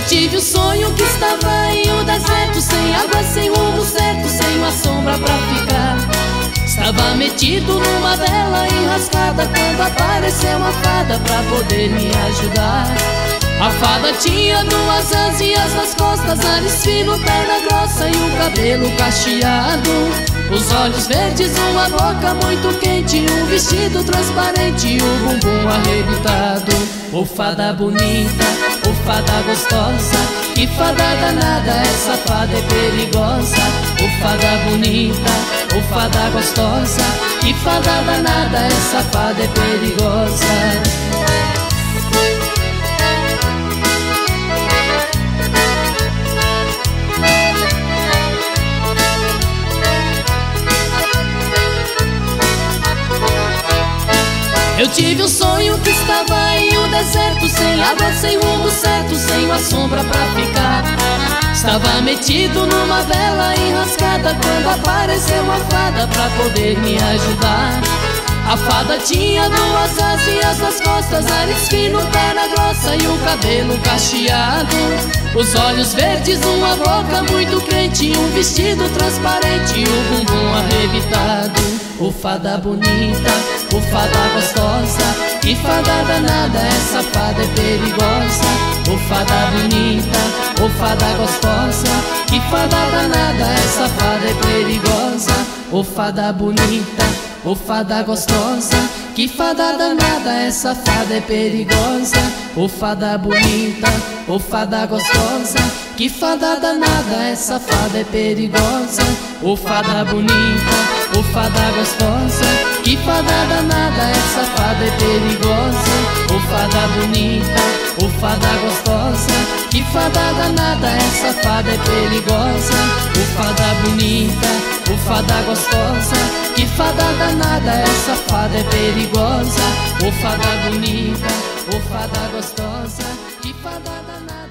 tive o sonho que estava em um deserto, sem água, sem rumo certo, sem uma sombra pra ficar. Estava metido numa vela enrascada, quando apareceu uma fada pra poder me ajudar. A fada tinha duas ansias nas costas, nariz fino, perna grossa e um cabelo cacheado. Os olhos verdes, uma boca muito quente, um vestido transparente e o bumbum arrebitado. Ô fada bonita, ô fada gostosa, que fada danada, essa fada é perigosa. Ô fada bonita, ô fada gostosa, que fada danada, essa fada é perigosa. Eu tive um sonho que estava em um deserto, sem água, sem rumo certo, sem uma sombra pra ficar. Estava metido numa vela enrascada, quando apareceu uma fada pra poder me ajudar. A fada tinha duas asinhas nas costas, nariz fino, perna grossa e o cabelo cacheado. Os olhos verdes, uma boca muito quente, um vestido transparente e o bumbum arrebitado. Ô fada bonita, ô fada gostosa, que fada danada, essa fada é perigosa. Ô fada bonita, ô fada gostosa, que fada danada, essa fada é perigosa. Ô fada bonita, ô fada gostosa, que fada danada, essa fada é perigosa. Ô fada bonita, ô fada gostosa, que fada danada, essa fada é perigosa. Ô fada bonita, ô fada gostosa, que fada danada, essa fada é perigosa. Ô fada bonita, ô fada gostosa, que fada danada, essa fada é perigosa. Ô fada bonita, ô fada gostosa, que fada danada, essa fada é perigosa. Ô fada bonita, ô fada gostosa, que fada danada.